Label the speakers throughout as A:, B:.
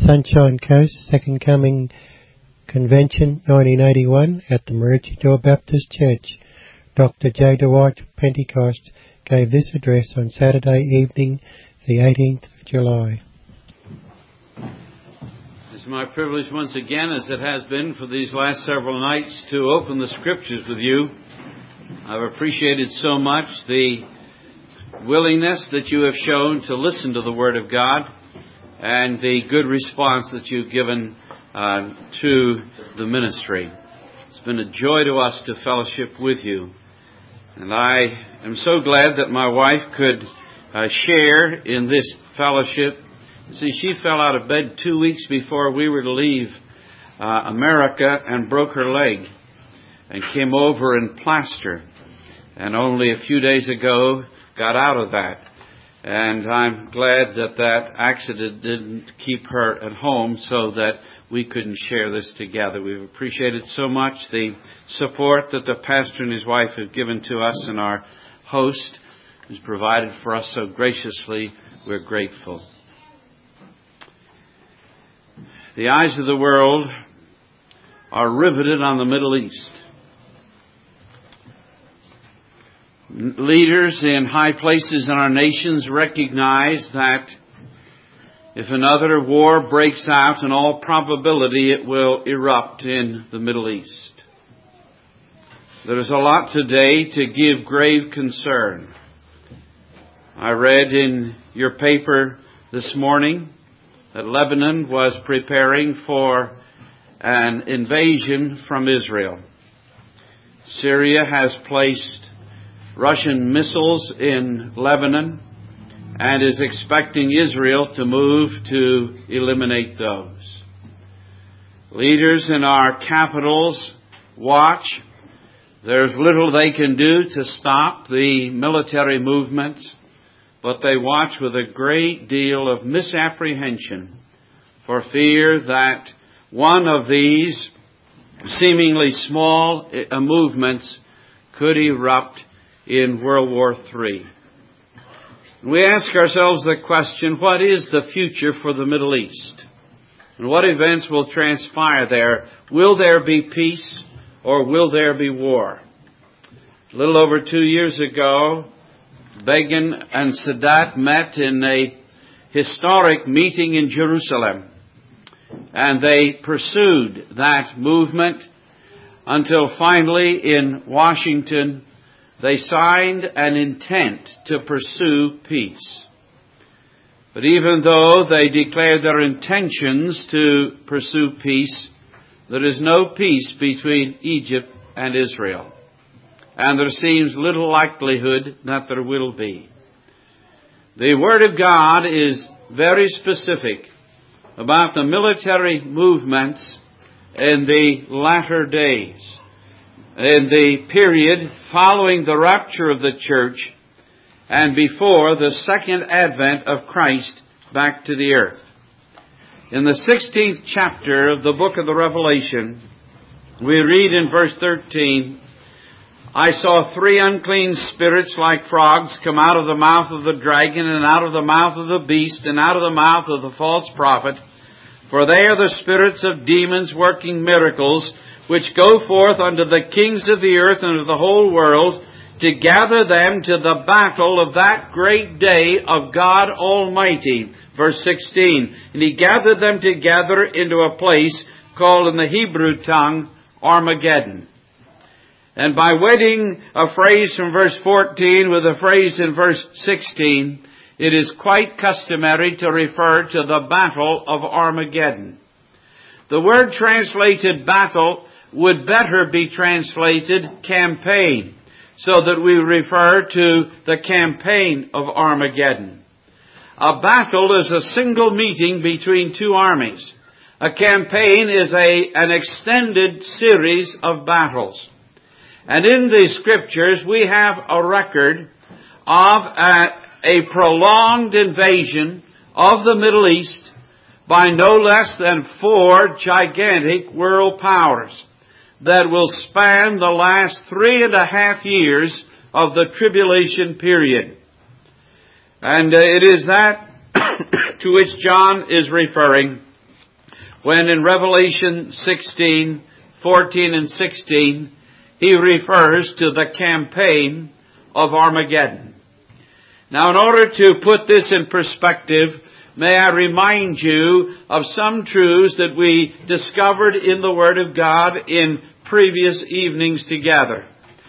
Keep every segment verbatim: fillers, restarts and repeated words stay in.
A: Sunshine Coast Second Coming Convention nineteen eighty-one at the Maroochydore Baptist Church. Doctor J. Dwight Pentecost gave this address on Saturday evening, the eighteenth of July.
B: It's my privilege once again, as it has been for these last several nights, to open the Scriptures with you. I've appreciated so much the willingness that you have shown to listen to the Word of God and the good response that you've given uh, to the ministry. It's been a joy to us to fellowship with you. And I am so glad that my wife could uh, share in this fellowship. See, she fell out of bed two weeks before we were to leave uh, America and broke her leg and came over in plaster. And only a few days ago got out of that. And I'm glad that that accident didn't keep her at home so that we couldn't share this together. We've appreciated so much the support that the pastor and his wife have given to us, and our host who's provided for us so graciously. We're grateful. The eyes of the world are riveted on the Middle East. Leaders in high places in our nations recognize that if another war breaks out, in all probability it will erupt in the Middle East. There is a lot today to give grave concern. I read in your paper this morning that Lebanon was preparing for an invasion from Israel. Syria has placed Russian missiles in Lebanon and is expecting Israel to move to eliminate those. Leaders in our capitals watch. There's little they can do to stop the military movements, but they watch with a great deal of misapprehension for fear that one of these seemingly small movements could erupt in World War Three. We ask ourselves the question, what is the future for the Middle East? And what events will transpire there? Will there be peace or will there be war? A little over two years ago, Begin and Sadat met in a historic meeting in Jerusalem, and they pursued that movement until finally in Washington they signed an intent to pursue peace. But even though they declared their intentions to pursue peace, there is no peace between Egypt and Israel. And there seems little likelihood that there will be. The Word of God is very specific about the military movements in the latter days, in the period following the rapture of the church and before the second advent of Christ back to the earth. In the sixteenth chapter of the book of the Revelation, we read in verse thirteen, I saw three unclean spirits like frogs come out of the mouth of the dragon and out of the mouth of the beast and out of the mouth of the false prophet, for they are the spirits of demons working miracles, which go forth unto the kings of the earth and of the whole world, to gather them to the battle of that great day of God Almighty. Verse sixteen, and he gathered them together into a place called in the Hebrew tongue Armageddon. And by wedding a phrase from verse fourteen with a phrase in verse sixteen, it is quite customary to refer to the battle of Armageddon. The word translated battle would better be translated campaign, so that we refer to the campaign of Armageddon. A battle is a single meeting between two armies. A campaign is a, an extended series of battles. And in the Scriptures we have a record of a, a prolonged invasion of the Middle East by no less than four gigantic world powers that will span the last three and a half years of the tribulation period. And uh, it is that to which John is referring when in Revelation sixteen, fourteen and sixteen, he refers to the campaign of Armageddon. Now, in order to put this in perspective, may I remind you of some truths that we discovered in the Word of God in previous evenings together.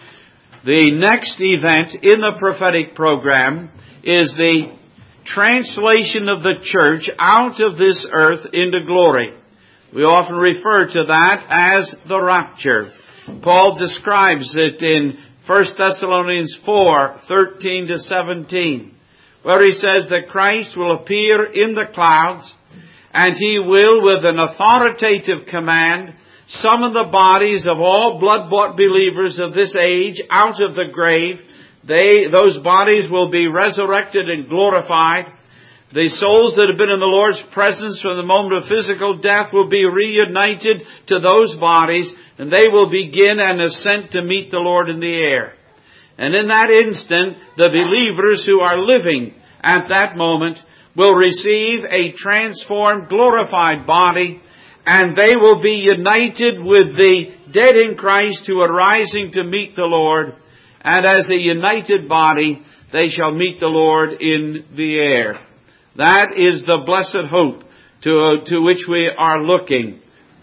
B: The next event in the prophetic program is the translation of the church out of this earth into glory. We often refer to that as the rapture. Paul describes it in First Thessalonians four, thirteen to seventeen, where he says that Christ will appear in the clouds, and he will, with an authoritative command, summon the bodies of all blood-bought believers of this age out of the grave. They, those bodies will be resurrected and glorified. The souls that have been in the Lord's presence from the moment of physical death will be reunited to those bodies, and they will begin an ascent to meet the Lord in the air. And in that instant, the believers who are living at that moment will receive a transformed, glorified body, and they will be united with the dead in Christ who are rising to meet the Lord. And as a united body, they shall meet the Lord in the air. That is the blessed hope to, uh, to which we are looking.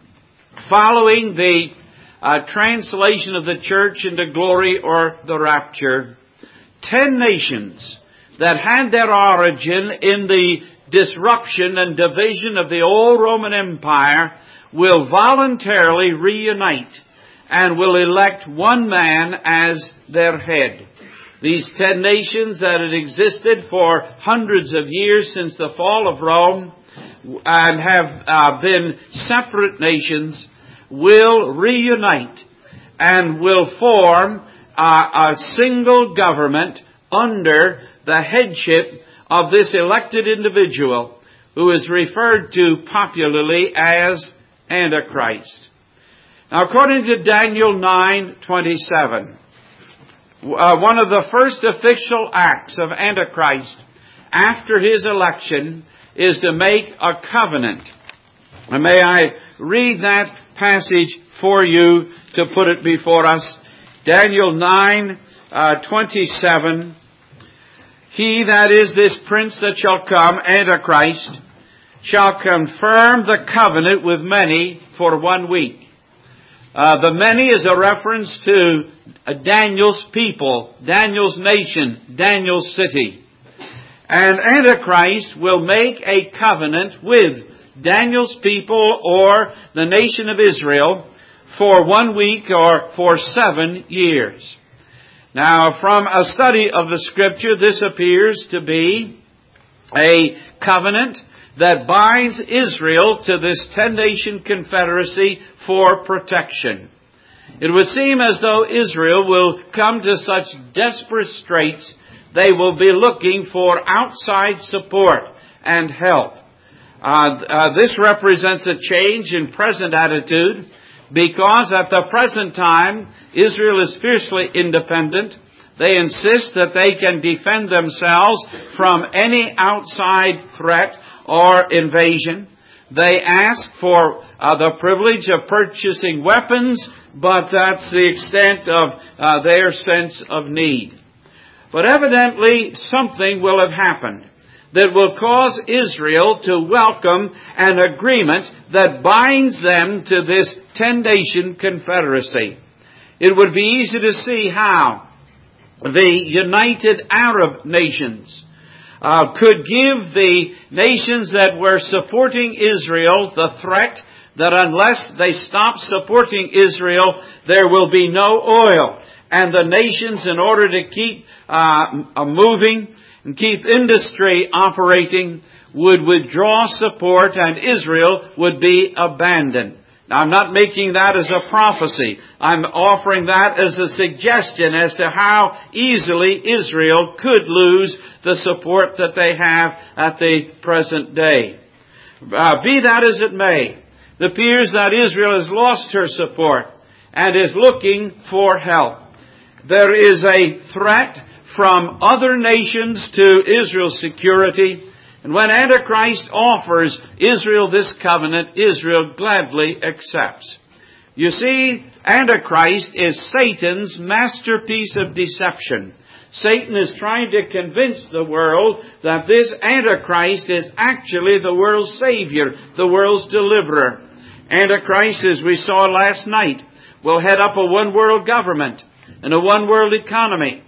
B: Following the uh, translation of the church into glory or the rapture, ten nations that had their origin in the disruption and division of the old Roman Empire will voluntarily reunite and will elect one man as their head. These ten nations that had existed for hundreds of years since the fall of Rome and have uh, been separate nations will reunite and will form uh, a single government under the headship of this elected individual who is referred to popularly as Antichrist. Now, according to Daniel nine twenty-seven, uh, one of the first official acts of Antichrist after his election is to make a covenant. And may I read that passage for you to put it before us. Daniel nine twenty-seven. He, that is this prince that shall come, Antichrist, shall confirm the covenant with many for one week. Uh, the many is a reference to uh, Daniel's people, Daniel's nation, Daniel's city. And Antichrist will make a covenant with Daniel's people or the nation of Israel for one week or for seven years. Now, from a study of the Scripture, this appears to be a covenant that binds Israel to this ten-nation confederacy for protection. It would seem as though Israel will come to such desperate straits, they will be looking for outside support and help. Uh, uh, this represents a change in present attitude, because at the present time, Israel is fiercely independent. They insist that they can defend themselves from any outside threat or invasion. They ask for uh, the privilege of purchasing weapons, but that's the extent of uh, their sense of need. But evidently, something will have happened that will cause Israel to welcome an agreement that binds them to this ten-nation confederacy. It would be easy to see how the United Arab Nations uh, could give the nations that were supporting Israel the threat that unless they stop supporting Israel, there will be no oil. And the nations, in order to keep uh, moving and keep industry operating, would withdraw support and Israel would be abandoned. Now, I'm not making that as a prophecy. I'm offering that as a suggestion as to how easily Israel could lose the support that they have at the present day. Uh, be that as it may, it appears that Israel has lost her support and is looking for help. There is a threat from other nations to Israel's security. And when Antichrist offers Israel this covenant, Israel gladly accepts. You see, Antichrist is Satan's masterpiece of deception. Satan is trying to convince the world that this Antichrist is actually the world's Savior, the world's deliverer. Antichrist, as we saw last night, will head up a one-world government and a one-world economy.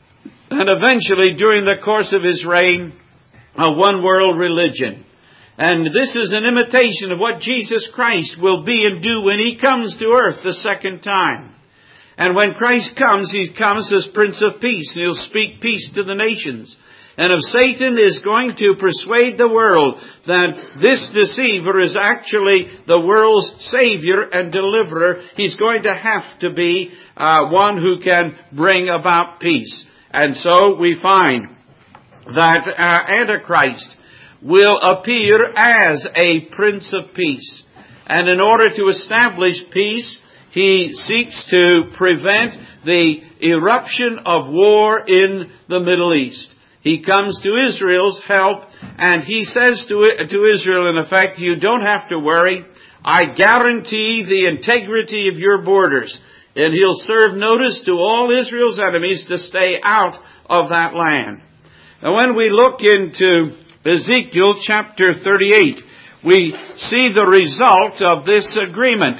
B: And eventually, during the course of his reign, a one-world religion. And this is an imitation of what Jesus Christ will be and do when He comes to earth the second time. And when Christ comes, He comes as Prince of Peace, and He'll speak peace to the nations. And if Satan is going to persuade the world that this deceiver is actually the world's Savior and deliverer, he's going to have to be uh, one who can bring about peace. And so we find that uh, Antichrist will appear as a Prince of Peace. And in order to establish peace, he seeks to prevent the eruption of war in the Middle East. He comes to Israel's help, and he says to, to Israel, in effect, you don't have to worry. I guarantee the integrity of your borders. And he'll serve notice to all Israel's enemies to stay out of that land. Now, when we look into Ezekiel chapter thirty-eight, we see the result of this agreement.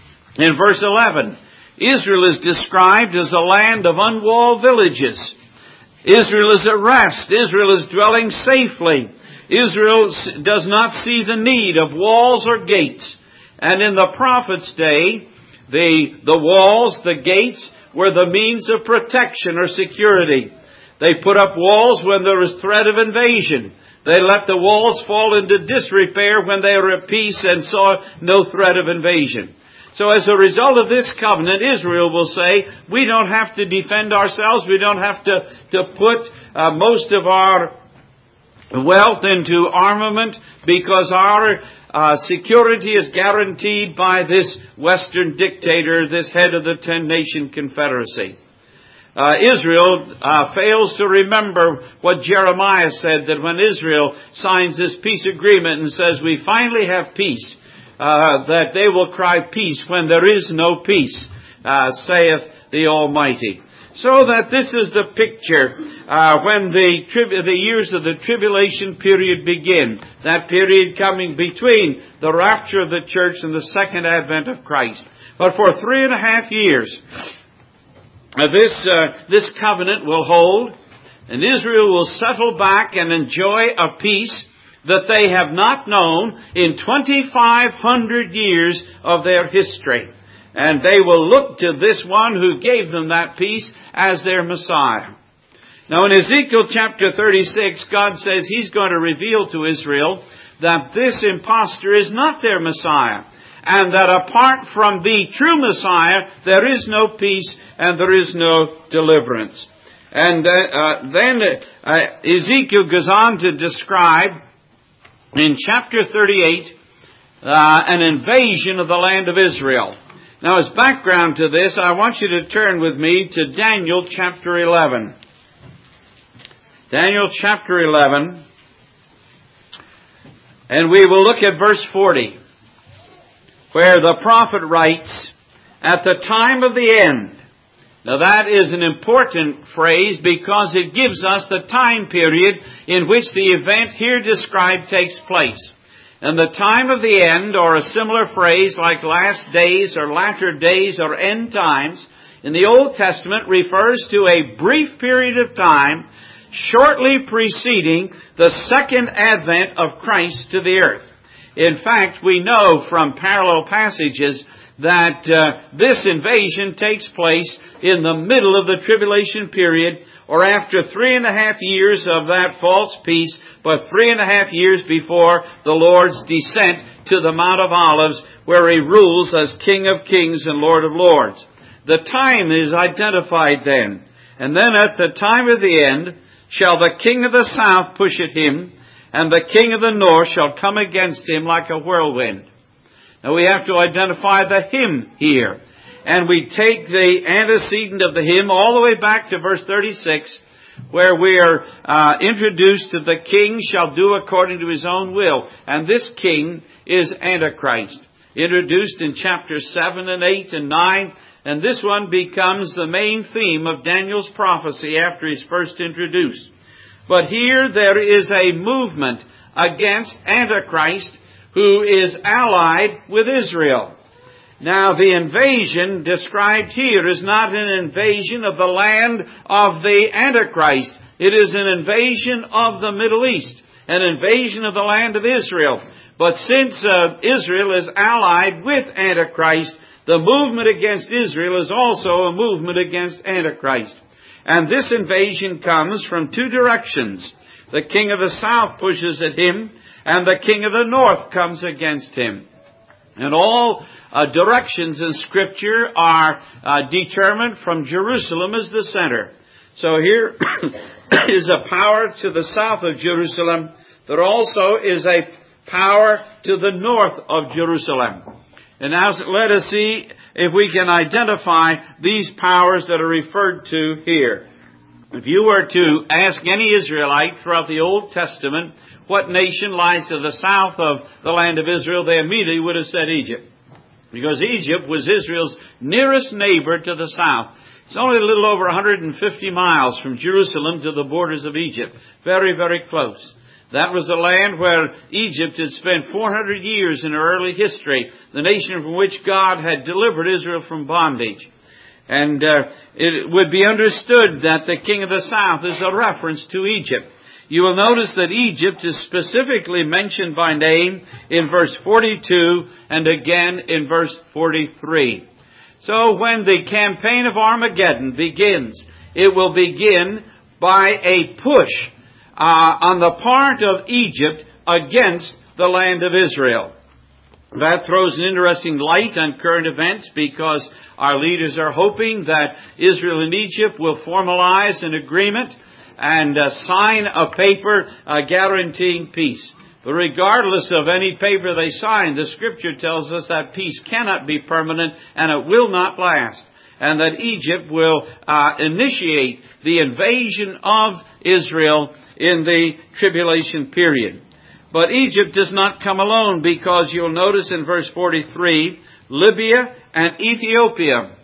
B: In verse eleven, Israel is described as a land of unwalled villages. Israel is at rest. Israel is dwelling safely. Israel does not see the need of walls or gates. And in the prophet's day, the, the walls, the gates, were the means of protection or security. They put up walls when there was threat of invasion. They let the walls fall into disrepair when they were at peace and saw no threat of invasion. So as a result of this covenant, Israel will say, we don't have to defend ourselves. We don't have to, to put uh, most of our wealth into armament because our uh, security is guaranteed by this Western dictator, this head of the ten-nation confederacy. Uh, Israel uh, fails to remember what Jeremiah said, that when Israel signs this peace agreement and says, we finally have peace, uh, that they will cry peace when there is no peace, uh, saith the Almighty. So that this is the picture uh, when the, tri- the years of the tribulation period begin, that period coming between the rapture of the church and the second advent of Christ. But for three and a half years, Uh, this, uh, this covenant will hold, and Israel will settle back and enjoy a peace that they have not known in twenty-five hundred years of their history. And they will look to this one who gave them that peace as their Messiah. Now in Ezekiel chapter thirty-six, God says He's going to reveal to Israel that this impostor is not their Messiah, and that apart from the true Messiah, there is no peace and there is no deliverance. And uh, uh, then uh, Ezekiel goes on to describe in chapter thirty-eight uh, an invasion of the land of Israel. Now, as background to this, I want you to turn with me to Daniel chapter eleven. Daniel chapter eleven, and we will look at verse forty. Where the prophet writes, at the time of the end. Now that is an important phrase because it gives us the time period in which the event here described takes place. And the time of the end, or a similar phrase like last days or latter days or end times, in the Old Testament refers to a brief period of time shortly preceding the second advent of Christ to the earth. In fact, we know from parallel passages that uh, this invasion takes place in the middle of the tribulation period, or after three and a half years of that false peace, but three and a half years before the Lord's descent to the Mount of Olives, where He rules as King of Kings and Lord of Lords. The time is identified then. And then at the time of the end, shall the king of the south push at him, and the king of the north shall come against him like a whirlwind. Now we have to identify the him here. And we take the antecedent of the hymn all the way back to verse thirty-six, where we are uh, introduced to the king shall do according to his own will. And this king is Antichrist, introduced in chapter seven and eight and nine. And this one becomes the main theme of Daniel's prophecy after he's first introduced. But here there is a movement against Antichrist who is allied with Israel. Now, the invasion described here is not an invasion of the land of the Antichrist. It is an invasion of the Middle East, an invasion of the land of Israel. But since uh, Israel is allied with Antichrist, the movement against Israel is also a movement against Antichrist. And this invasion comes from two directions. The king of the south pushes at him, and the king of the north comes against him. And all uh, directions in Scripture are uh, determined from Jerusalem as the center. So here is a power to the south of Jerusalem. There also is a power to the north of Jerusalem. And now let us see if we can identify these powers that are referred to here. If you were to ask any Israelite throughout the Old Testament what nation lies to the south of the land of Israel, they immediately would have said Egypt. Because Egypt was Israel's nearest neighbor to the south. It's only a little over one hundred fifty miles from Jerusalem to the borders of Egypt. Very, very close. That was the land where Egypt had spent four hundred years in her early history, the nation from which God had delivered Israel from bondage. And uh, it would be understood that the king of the south is a reference to Egypt. You will notice that Egypt is specifically mentioned by name in verse forty-two and again in verse forty-three. So when the campaign of Armageddon begins, it will begin by a push uh, on the part of Egypt against the land of Israel. That throws an interesting light on current events because our leaders are hoping that Israel and Egypt will formalize an agreement and uh, sign a paper uh, guaranteeing peace. But regardless of any paper they sign, the Scripture tells us that peace cannot be permanent and it will not last. And that Egypt will uh, initiate the invasion of Israel in the tribulation period. But Egypt does not come alone, because you'll notice in verse forty-three, Libya and Ethiopia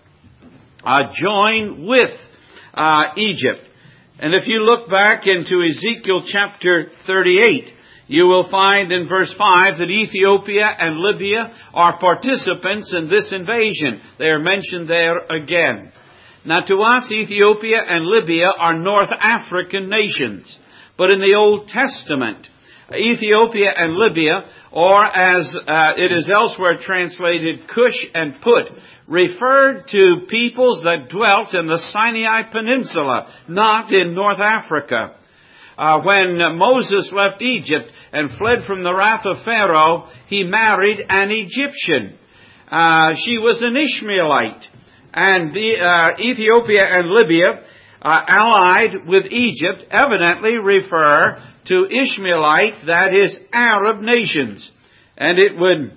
B: uh, join with uh, Egypt. And if you look back into Ezekiel chapter thirty-eight, you will find in verse five that Ethiopia and Libya are participants in this invasion. They are mentioned there again. Now to us, Ethiopia and Libya are North African nations. But in the Old Testament, Ethiopia and Libya, or as uh, it is elsewhere translated, Cush and Put, referred to peoples that dwelt in the Sinai Peninsula, not in North Africa. Uh, when uh, Moses left Egypt and fled from the wrath of Pharaoh, he married an Egyptian. Uh, she was an Ishmaelite. And the, uh, Ethiopia and Libya, uh, allied with Egypt, evidently refer to Ishmaelite, that is, Arab nations. And it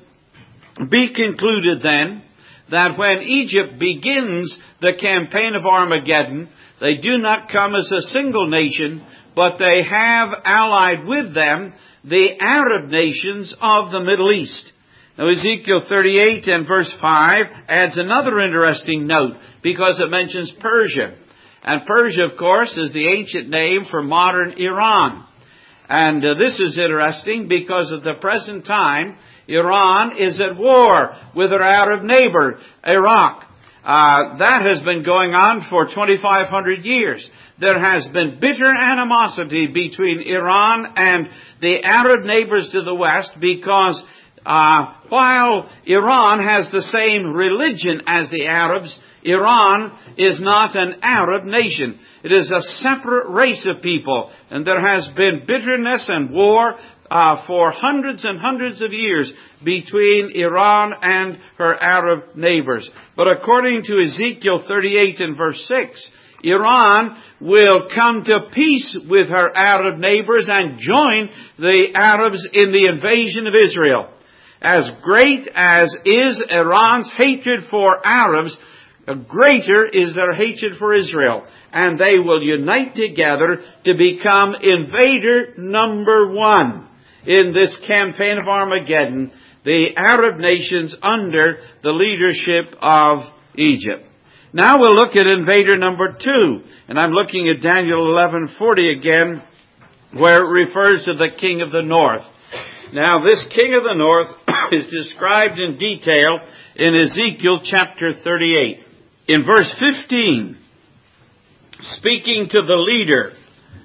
B: would be concluded then that when Egypt begins the campaign of Armageddon, they do not come as a single nation, but they have allied with them the Arab nations of the Middle East. Now Ezekiel thirty-eight and verse five adds another interesting note, because it mentions Persia. And Persia, of course, is the ancient name for modern Iran. And uh, this is interesting because at the present time, Iran is at war with her Arab neighbor, Iraq. Uh, that has been going on for twenty-five hundred years. There has been bitter animosity between Iran and the Arab neighbors to the west because uh, while Iran has the same religion as the Arabs, Iran is not an Arab nation. It is a separate race of people, and there has been bitterness and war uh, for hundreds and hundreds of years between Iran and her Arab neighbors. But according to Ezekiel thirty-eight and verse six, Iran will come to peace with her Arab neighbors and join the Arabs in the invasion of Israel. As great as is Iran's hatred for Arabs, greater is their hatred for Israel. And they will unite together to become invader number one in this campaign of Armageddon, the Arab nations under the leadership of Egypt. Now we'll look at invader number two. And I'm looking at Daniel eleven forty again, where it refers to the king of the north. Now this king of the north is described in detail in Ezekiel chapter thirty-eight. In verse fifteen, speaking to the leader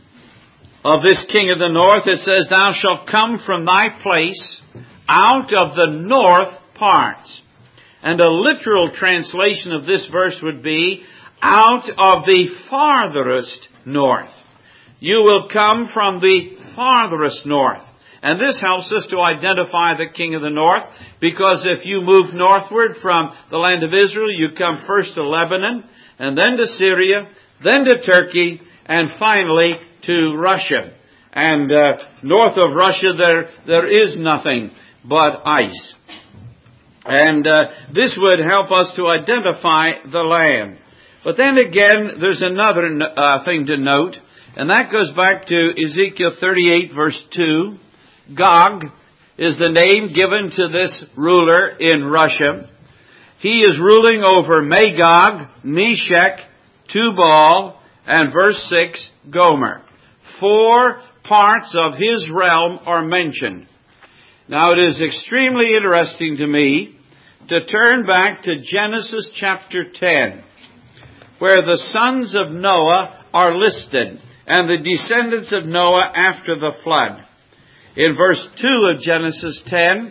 B: of this king of the north, it says, "Thou shalt come from thy place out of the north parts." And a literal translation of this verse would be, out of the farthest north. You will come from the farthest north. And this helps us to identify the king of the north, because if you move northward from the land of Israel, you come first to Lebanon, and then to Syria, then to Turkey, and finally to Russia. And uh, north of Russia there there is nothing but ice. And uh, this would help us to identify the land. But then again, there's another uh, thing to note, and that goes back to Ezekiel thirty-eight verse two. Gog is the name given to this ruler in Russia. He is ruling over Magog, Meshech, Tubal, and verse six, Gomer. Four parts of his realm are mentioned. Now it is extremely interesting to me to turn back to Genesis chapter ten, where the sons of Noah are listed, and the descendants of Noah after the flood. In verse two of Genesis ten,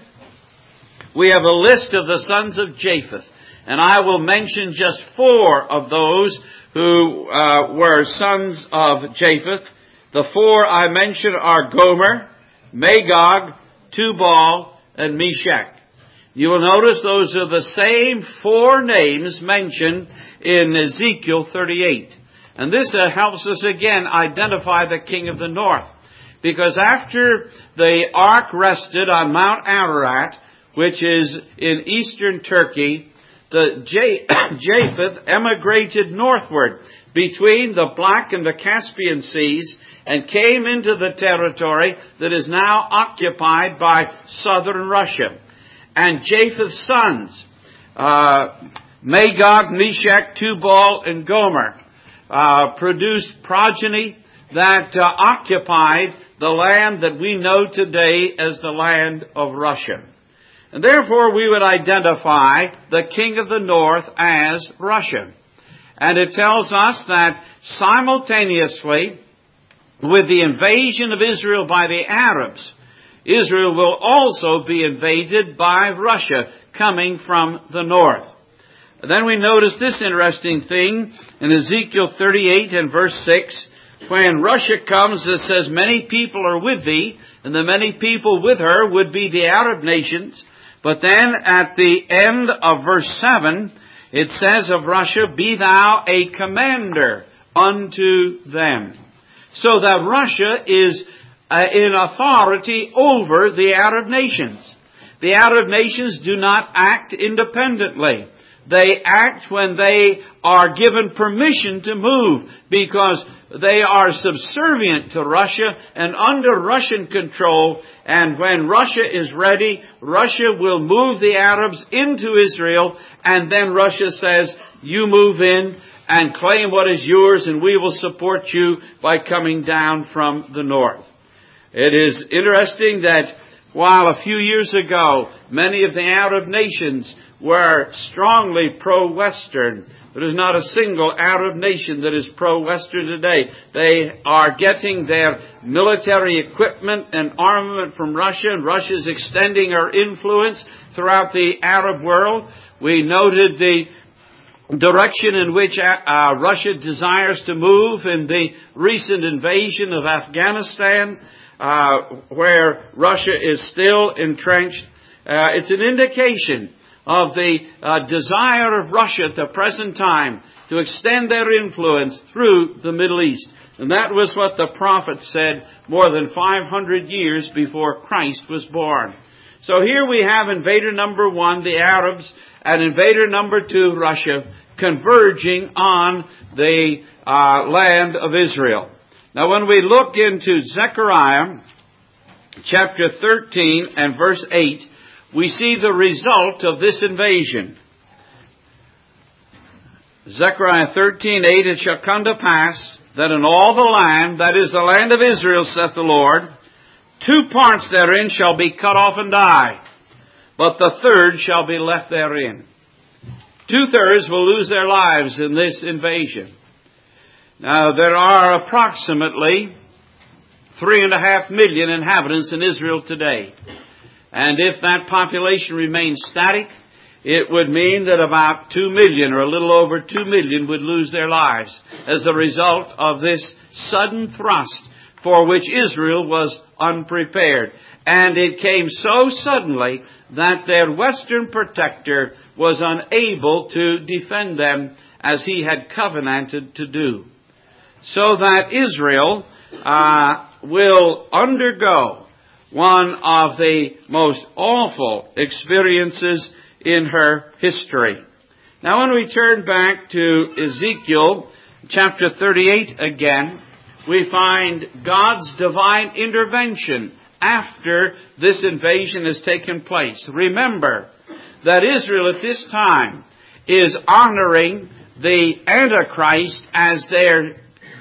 B: we have a list of the sons of Japheth. And I will mention just four of those who uh, were sons of Japheth. The four I mentioned are Gomer, Magog, Tubal, and Meshech. You will notice those are the same four names mentioned in Ezekiel thirty-eight. And this uh, helps us again identify the king of the north. Because after the ark rested on Mount Ararat, which is in eastern Turkey, the Japheth emigrated northward between the Black and the Caspian seas and came into the territory that is now occupied by southern Russia. And Japheth's sons, uh, Magog, Meshech, Tubal, and Gomer, uh, produced progeny that uh, occupied the land that we know today as the land of Russia. And therefore we would identify the king of the north as Russia. And it tells us that simultaneously with the invasion of Israel by the Arabs, Israel will also be invaded by Russia coming from the north. Then we notice this interesting thing in Ezekiel thirty-eight and verse six. When Russia comes, it says, "Many people are with thee," and the many people with her would be the Arab nations. But then at the end of verse seven, it says of Russia, "Be thou a commander unto them." So that Russia is uh, in authority over the Arab nations. The Arab nations do not act independently. They act when they are given permission to move, because they are subservient to Russia and under Russian control. And when Russia is ready, Russia will move the Arabs into Israel, and then Russia says, "You move in and claim what is yours, and we will support you by coming down from the north." It is interesting that while a few years ago many of the Arab nations were strongly pro-Western, there is not a single Arab nation that is pro-Western today. They are getting their military equipment and armament from Russia, and Russia is extending her influence throughout the Arab world. We noted the direction in which uh, Russia desires to move in the recent invasion of Afghanistan, uh, where Russia is still entrenched. Uh, it's an indication of the uh, desire of Russia at the present time to extend their influence through the Middle East. And that was what the prophet said more than five hundred years before Christ was born. So here we have invader number one, the Arabs, and invader number two, Russia, converging on the uh, land of Israel. Now when we look into Zechariah chapter thirteen and verse eight, we see the result of this invasion. Zechariah thirteen eight, it shall come to pass that in all the land, that is the land of Israel, saith the Lord, two parts therein shall be cut off and die, but the third shall be left therein. Two-thirds will lose their lives in this invasion. Now, there are approximately three and a half million inhabitants in Israel today. And if that population remains static, it would mean that about two million or a little over two million would lose their lives as a result of this sudden thrust for which Israel was unprepared. And it came so suddenly that their western protector was unable to defend them as he had covenanted to do. So that Israel uh, will undergo one of the most awful experiences in her history. Now when we turn back to Ezekiel chapter thirty-eight again, we find God's divine intervention after this invasion has taken place. Remember that Israel at this time is honoring the Antichrist as their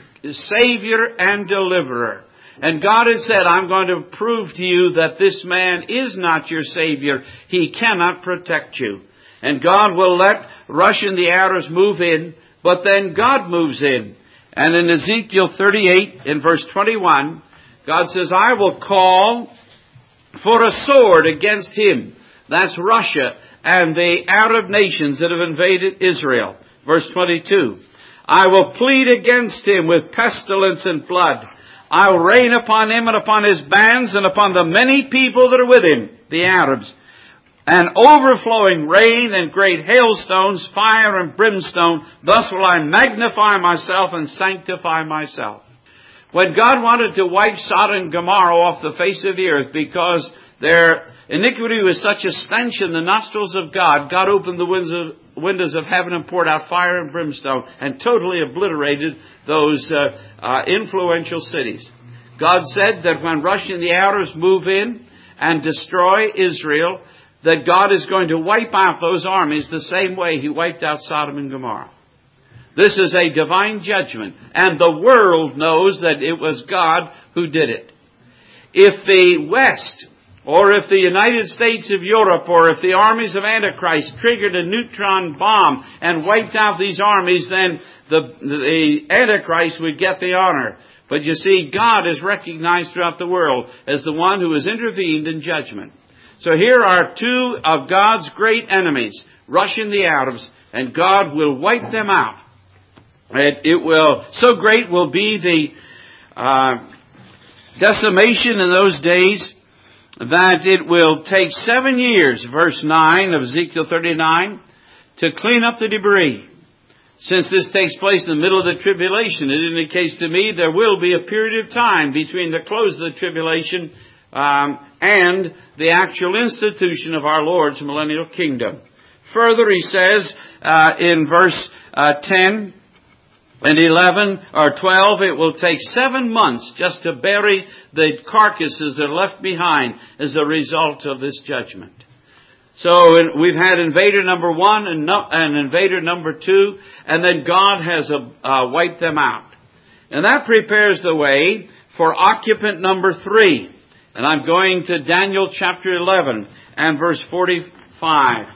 B: Savior and Deliverer. And God has said, I'm going to prove to you that this man is not your Savior. He cannot protect you. And God will let Russia and the Arabs move in, but then God moves in. And in Ezekiel thirty-eight, in verse twenty-one, God says, I will call for a sword against him. That's Russia and the Arab nations that have invaded Israel. Verse twenty-two, I will plead against him with pestilence and blood. I will rain upon him and upon his bands and upon the many people that are with him, the Arabs, and overflowing rain and great hailstones, fire and brimstone. Thus will I magnify myself and sanctify myself. When God wanted to wipe Sodom and Gomorrah off the face of the earth because their iniquity was such a stench in the nostrils of God, God opened the windows of, windows of heaven and poured out fire and brimstone and totally obliterated those uh, uh, influential cities. God said that when Russia and the Arabs move in and destroy Israel, that God is going to wipe out those armies the same way He wiped out Sodom and Gomorrah. This is a divine judgment, and the world knows that it was God who did it. If the West, or if the United States of Europe, or if the armies of Antichrist triggered a neutron bomb and wiped out these armies, then the, the Antichrist would get the honor. But you see, God is recognized throughout the world as the one who has intervened in judgment. So here are two of God's great enemies, Russia and the Arabs, and God will wipe them out. It, it will, so great will be the uh, decimation in those days that it will take seven years, verse nine of Ezekiel thirty-nine, to clean up the debris. Since this takes place in the middle of the tribulation, it indicates to me there will be a period of time between the close of the tribulation um, and the actual institution of our Lord's millennial kingdom. Further, he says uh, in verse uh, ten and eleven or twelve, it will take seven months just to bury the carcasses that are left behind as a result of this judgment. So we've had invader number one and, no, and invader number two, and then God has uh, wiped them out. And that prepares the way for occupant number three. And I'm going to Daniel chapter eleven and verse forty-five.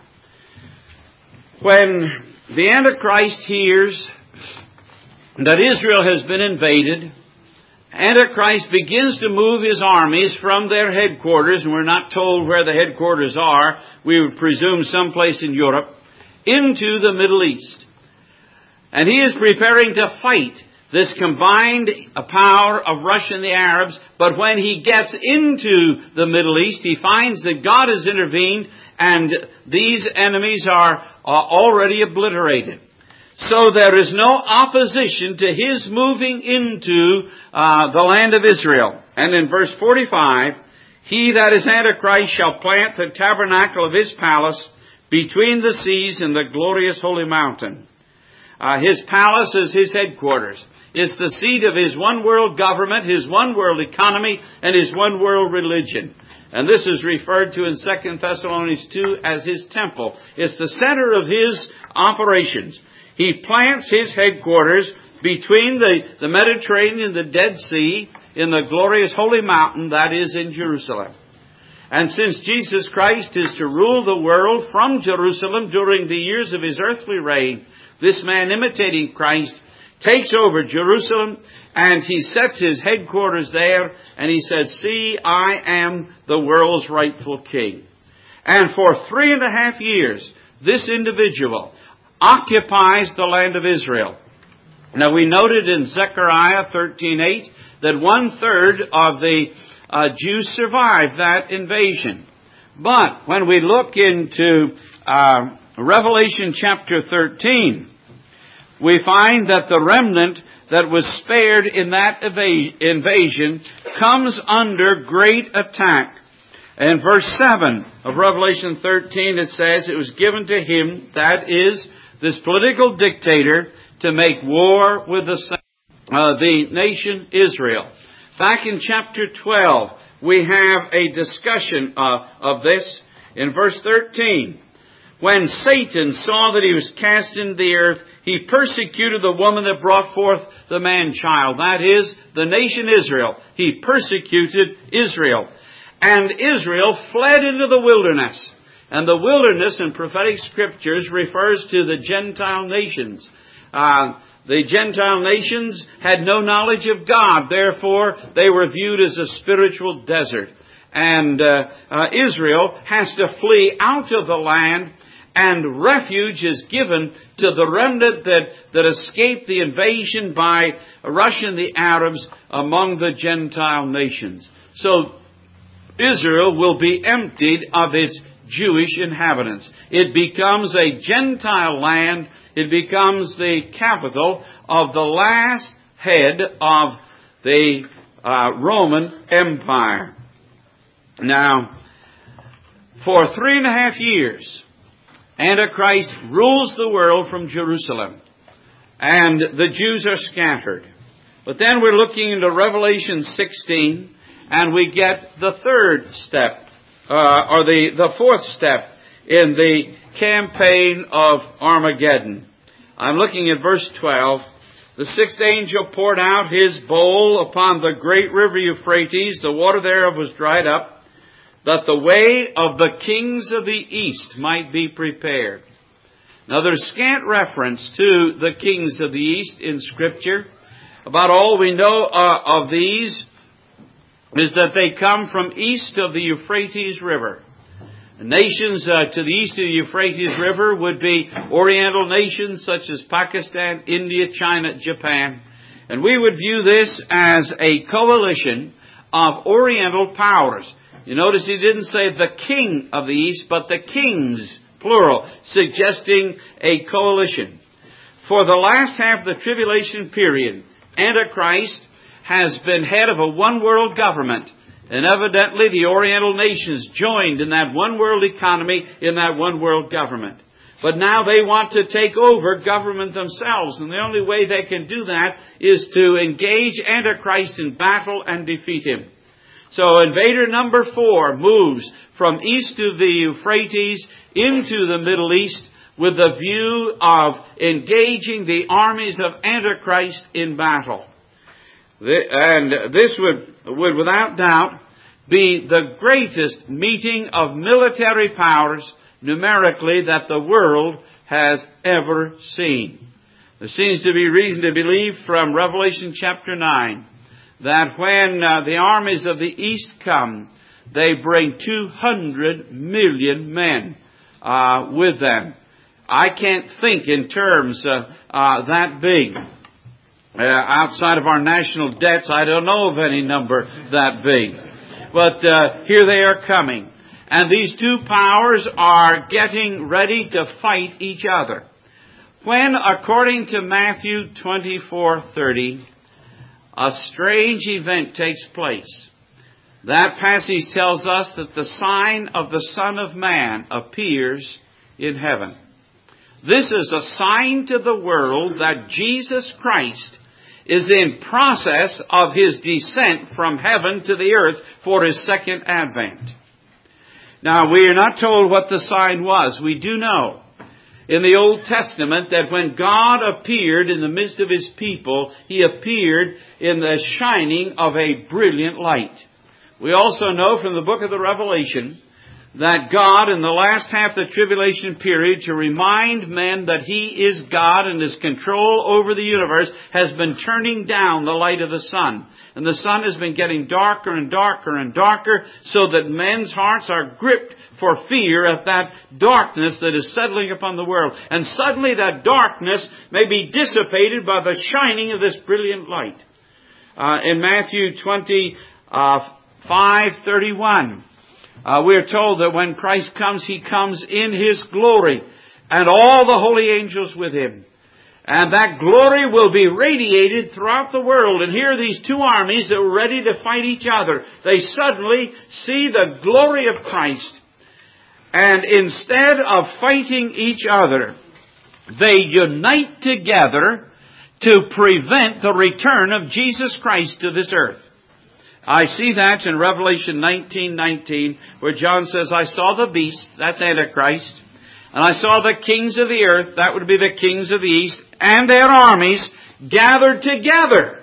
B: When the Antichrist hears that Israel has been invaded, Antichrist begins to move his armies from their headquarters, and we're not told where the headquarters are, we would presume someplace in Europe, into the Middle East. And he is preparing to fight this combined power of Russia and the Arabs, but when he gets into the Middle East, he finds that God has intervened, and these enemies are, are already obliterated. So there is no opposition to his moving into uh, the land of Israel. And in verse forty-five, he that is Antichrist shall plant the tabernacle of his palace between the seas and the glorious holy mountain. Uh, his palace is his headquarters. It's the seat of his one world government, his one world economy, and his one world religion. And this is referred to in Second Thessalonians two as his temple. It's the center of his operations. He plants his headquarters between the, the Mediterranean and the Dead Sea in the glorious holy mountain that is in Jerusalem. And since Jesus Christ is to rule the world from Jerusalem during the years of his earthly reign, this man imitating Christ takes over Jerusalem and he sets his headquarters there and he says, "See, I am the world's rightful king." And for three and a half years, this individual occupies the land of Israel. Now we noted in Zechariah thirteen eight that one third of the uh, Jews survived that invasion. But when we look into uh, Revelation chapter thirteen, we find that the remnant that was spared in that eva- invasion comes under great attack. In verse seven of Revelation thirteen it says, "It was given to him," that is, this political dictator, "to make war with the, uh, the nation Israel." Back in chapter twelve, we have a discussion uh, of this. In verse thirteen, "When Satan saw that he was cast into the earth, he persecuted the woman that brought forth the man-child." That is, the nation Israel. He persecuted Israel. And Israel fled into the wilderness. And the wilderness in prophetic scriptures refers to the Gentile nations. Uh, the Gentile nations had no knowledge of God. Therefore, they were viewed as a spiritual desert. And uh, uh, Israel has to flee out of the land, and refuge is given to the remnant that, that escaped the invasion by Russia and the Arabs among the Gentile nations. So Israel will be emptied of its Jewish inhabitants. It becomes a Gentile land. It becomes the capital of the last head of the uh, Roman Empire. Now, for three and a half years, Antichrist rules the world from Jerusalem, and the Jews are scattered. But then we're looking into Revelation sixteen, and we get the third step, uh, or the, the fourth step in the campaign of Armageddon. I'm looking at verse twelve. "The sixth angel poured out his bowl upon the great river Euphrates. The water thereof was dried up, that the way of the kings of the east might be prepared." Now there's scant reference to the kings of the east in Scripture. About all we know uh, of these is that they come from east of the Euphrates River. Nations uh, to the east of the Euphrates River would be Oriental nations such as Pakistan, India, China, Japan. And we would view this as a coalition of Oriental powers. You notice he didn't say the king of the east, but the kings, plural, suggesting a coalition. For the last half of the tribulation period, Antichrist has been head of a one-world government. And evidently the Oriental nations joined in that one-world economy, in that one-world government. But now they want to take over government themselves. And the only way they can do that is to engage Antichrist in battle and defeat him. So invader number four moves from east of the Euphrates into the Middle East with the view of engaging the armies of Antichrist in battle. And this would, would without doubt be the greatest meeting of military powers numerically that the world has ever seen. There seems to be reason to believe from Revelation chapter nine that when uh, the armies of the east come, they bring two hundred million men uh, with them. I can't think in terms uh, uh, that big. Uh, outside of our national debts, I don't know of any number that big. But uh, here they are coming. And these two powers are getting ready to fight each other. When, according to Matthew twenty-four thirty, a strange event takes place. That passage tells us that the sign of the Son of Man appears in heaven. This is a sign to the world that Jesus Christ is in process of His descent from heaven to the earth for His second advent. Now, we are not told what the sign was. We do know in the Old Testament that when God appeared in the midst of His people, He appeared in the shining of a brilliant light. We also know from the book of the Revelation that God, in the last half of the tribulation period, to remind men that He is God and His control over the universe, has been turning down the light of the sun. And the sun has been getting darker and darker and darker, so that men's hearts are gripped for fear of that darkness that is settling upon the world. And suddenly that darkness may be dissipated by the shining of this brilliant light. Uh, in Matthew twenty-five thirty-one, Uh, we are told that when Christ comes, He comes in His glory and all the holy angels with Him. And that glory will be radiated throughout the world. And here are these two armies that were ready to fight each other. They suddenly see the glory of Christ. And instead of fighting each other, they unite together to prevent the return of Jesus Christ to this earth. I see that in Revelation nineteen nineteen, where John says, I saw the beast, that's Antichrist, and I saw the kings of the earth, that would be the kings of the east, and their armies gathered together,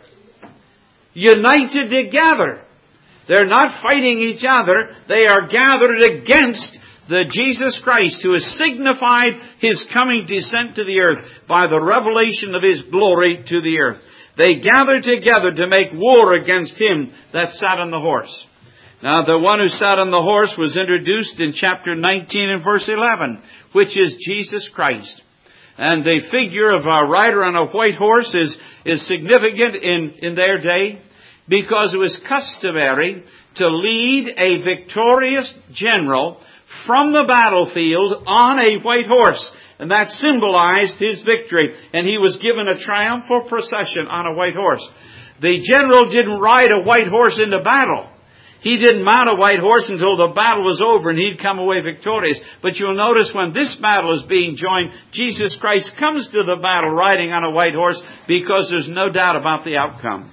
B: united together. They're not fighting each other, they are gathered against the Jesus Christ, who has signified His coming descent to the earth by the revelation of His glory to the earth. They gathered together to make war against Him that sat on the horse. Now, the one who sat on the horse was introduced in chapter nineteen and verse eleven, which is Jesus Christ. And the figure of a rider on a white horse is, is significant in, in their day, because it was customary to lead a victorious general from the battlefield on a white horse. And that symbolized his victory. And he was given a triumphal procession on a white horse. The general didn't ride a white horse into battle. He didn't mount a white horse until the battle was over and he'd come away victorious. But you'll notice when this battle is being joined, Jesus Christ comes to the battle riding on a white horse, because there's no doubt about the outcome.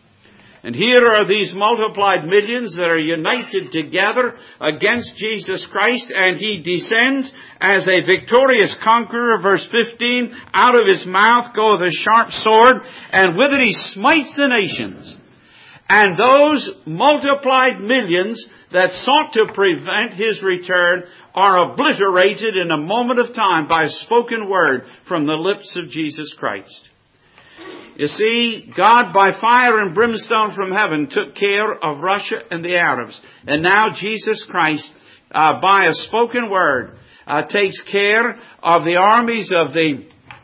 B: And here are these multiplied millions that are united together against Jesus Christ, and He descends as a victorious conqueror. Verse fifteen, out of His mouth goeth a sharp sword, and with it He smites the nations. And those multiplied millions that sought to prevent His return are obliterated in a moment of time by a spoken word from the lips of Jesus Christ. You see, God by fire and brimstone from heaven took care of Russia and the Arabs. And now Jesus Christ, uh, by a spoken word, uh, takes care of the armies of the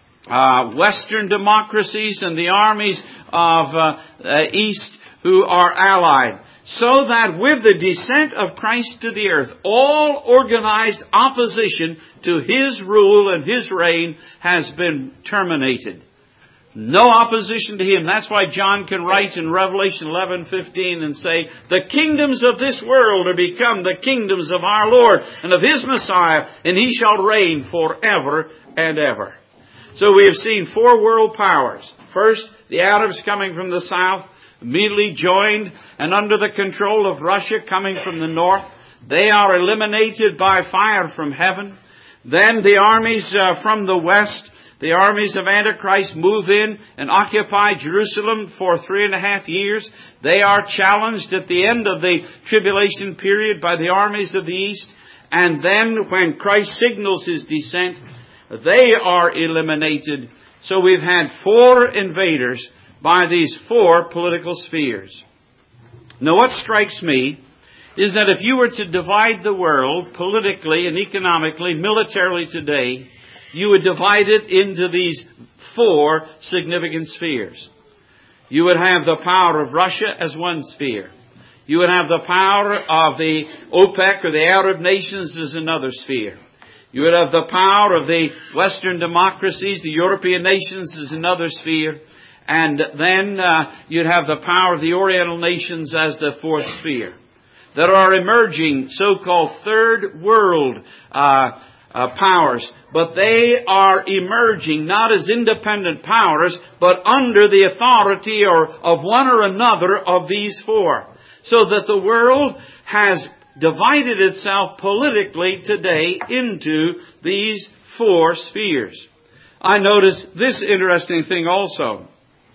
B: uh, Western democracies and the armies of uh, uh, East who are allied. So that with the descent of Christ to the earth, all organized opposition to His rule and His reign has been terminated. No opposition to Him. That's why John can write in Revelation eleven fifteen and say, the kingdoms of this world are become the kingdoms of our Lord and of His Messiah, and He shall reign forever and ever. So we have seen four world powers. First, the Arabs coming from the south, immediately joined and under the control of Russia coming from the north. They are eliminated by fire from heaven. Then the armies uh, from the west, the armies of Antichrist, move in and occupy Jerusalem for three and a half years. They are challenged at the end of the tribulation period by the armies of the east. And then when Christ signals His descent, they are eliminated. So we've had four invaders by these four political spheres. Now what strikes me is that if you were to divide the world politically and economically, militarily today, you would divide it into these four significant spheres. You would have the power of Russia as one sphere. You would have the power of the OPEC or the Arab nations as another sphere. You would have the power of the Western democracies, the European nations as another sphere. And then uh, you'd have the power of the Oriental nations as the fourth sphere. There are emerging so-called third world uh uh, powers. But they are emerging not as independent powers, but under the authority or of one or another of these four. So that the world has divided itself politically today into these four spheres. I noticed this interesting thing also.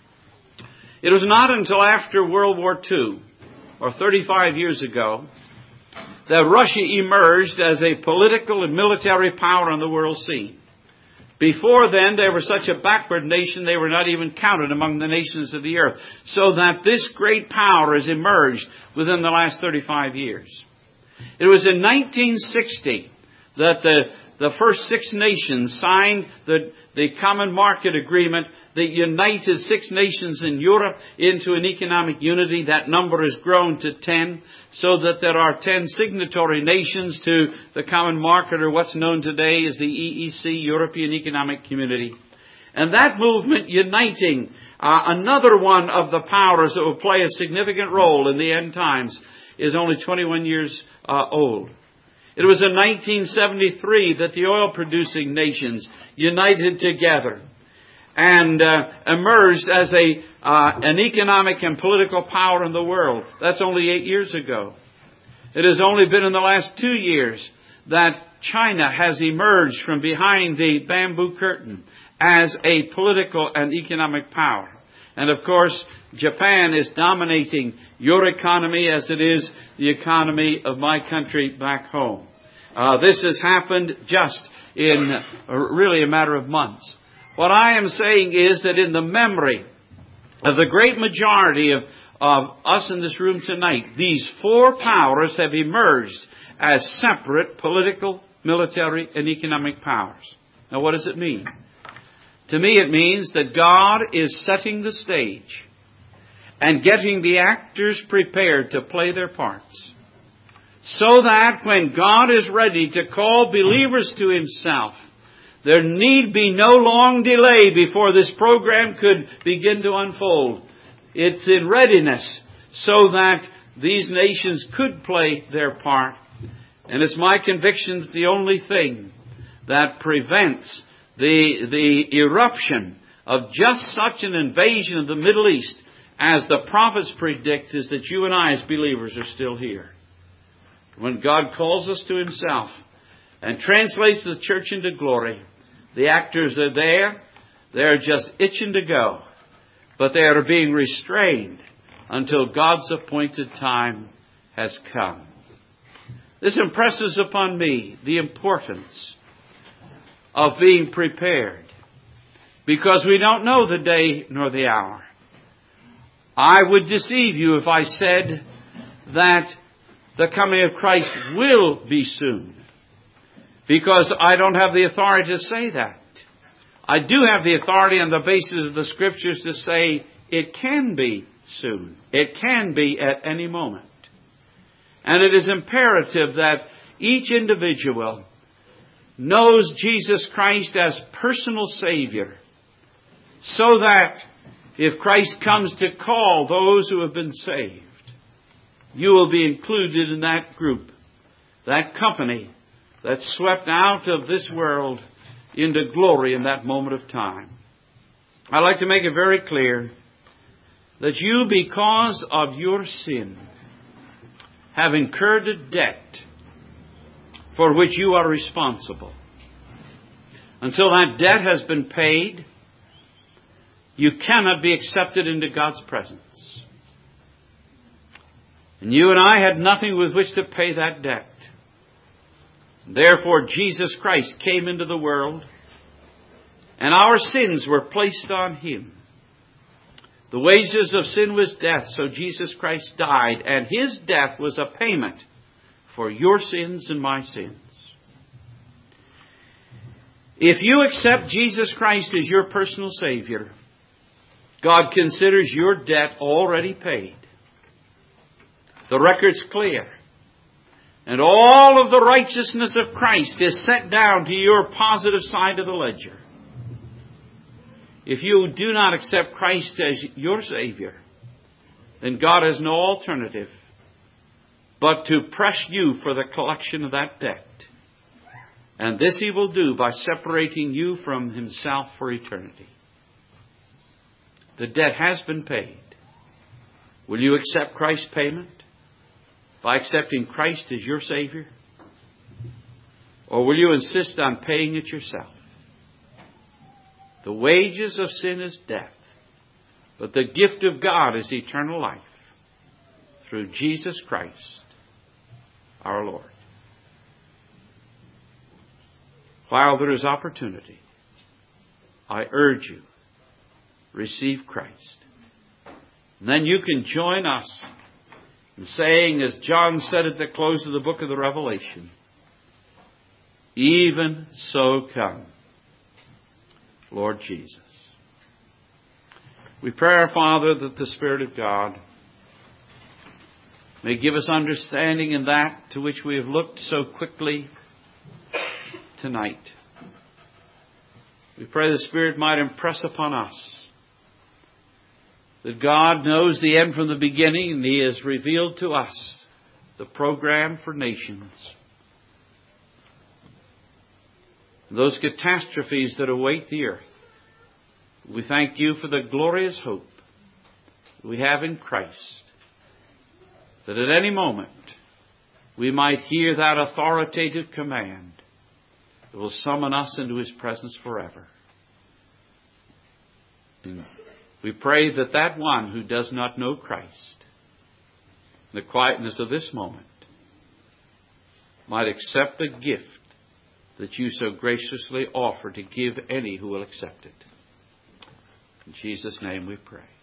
B: It was not until after World War Two, or thirty-five years ago, that Russia emerged as a political and military power on the world scene. Before then, they were such a backward nation, they were not even counted among the nations of the earth. So that this great power has emerged within the last thirty-five years. It was in nineteen sixty that the, the first six nations signed the, the Common Market Agreement that united six nations in Europe into an economic unity. That number has grown to ten, so that there are ten signatory nations to the Common Market, or what's known today as the E E C, European Economic Community. And that movement uniting uh, another one of the powers that will play a significant role in the end times is only twenty-one years uh, old. It was in nineteen seventy-three that the oil-producing nations united together and uh, emerged as a uh, an economic and political power in the world. That's only eight years ago. It has only been in the last two years that China has emerged from behind the bamboo curtain as a political and economic power. And of course, Japan is dominating your economy as it is the economy of my country back home. Uh, this has happened just in uh, really a matter of months. What I am saying is that in the memory of the great majority of, of us in this room tonight, these four powers have emerged as separate political, military, and economic powers. Now, what does it mean? To me, it means that God is setting the stage and getting the actors prepared to play their parts, so that when God is ready to call believers to Himself, there need be no long delay before this program could begin to unfold. It's in readiness so that these nations could play their part. And it's my conviction that the only thing that prevents the, the eruption of just such an invasion of the Middle East as the prophets predict is that you and I as believers are still here. When God calls us to Himself and translates the church into glory, the actors are there. They're just itching to go. But they are being restrained until God's appointed time has come. This impresses upon me the importance of being prepared, because we don't know the day nor the hour. I would deceive you if I said that the coming of Christ will be soon, because I don't have the authority to say that. I do have the authority on the basis of the Scriptures to say it can be soon. It can be at any moment. And it is imperative that each individual knows Jesus Christ as personal Savior, so that if Christ comes to call those who have been saved, you will be included in that group, that company that's swept out of this world into glory in that moment of time. I'd like to make it very clear that you, because of your sin, have incurred a debt for which you are responsible. Until that debt has been paid, you cannot be accepted into God's presence. And you and I had nothing with which to pay that debt. Therefore, Jesus Christ came into the world, and our sins were placed on Him. The wages of sin was death, so Jesus Christ died, and His death was a payment for your sins and my sins. If you accept Jesus Christ as your personal Savior, God considers your debt already paid. The record's clear. And all of the righteousness of Christ is set down to your positive side of the ledger. If you do not accept Christ as your Savior, then God has no alternative but to press you for the collection of that debt. And this He will do by separating you from Himself for eternity. The debt has been paid. Will you accept Christ's payment by accepting Christ as your Savior? Or will you insist on paying it yourself? The wages of sin is death, but the gift of God is eternal life through Jesus Christ, our Lord. While there is opportunity, I urge you, receive Christ. And then you can join us in saying, as John said at the close of the book of the Revelation, even so come, Lord Jesus. We pray, our Father, that the Spirit of God may give us understanding in that to which we have looked so quickly tonight. We pray the Spirit might impress upon us that God knows the end from the beginning, and He has revealed to us the program for nations. Those catastrophes that await the earth. We thank You for the glorious hope we have in Christ, that at any moment we might hear that authoritative command that will summon us into His presence forever. And we pray that that one who does not know Christ, in the quietness of this moment, might accept the gift that You so graciously offer to give any who will accept it. In Jesus' name we pray.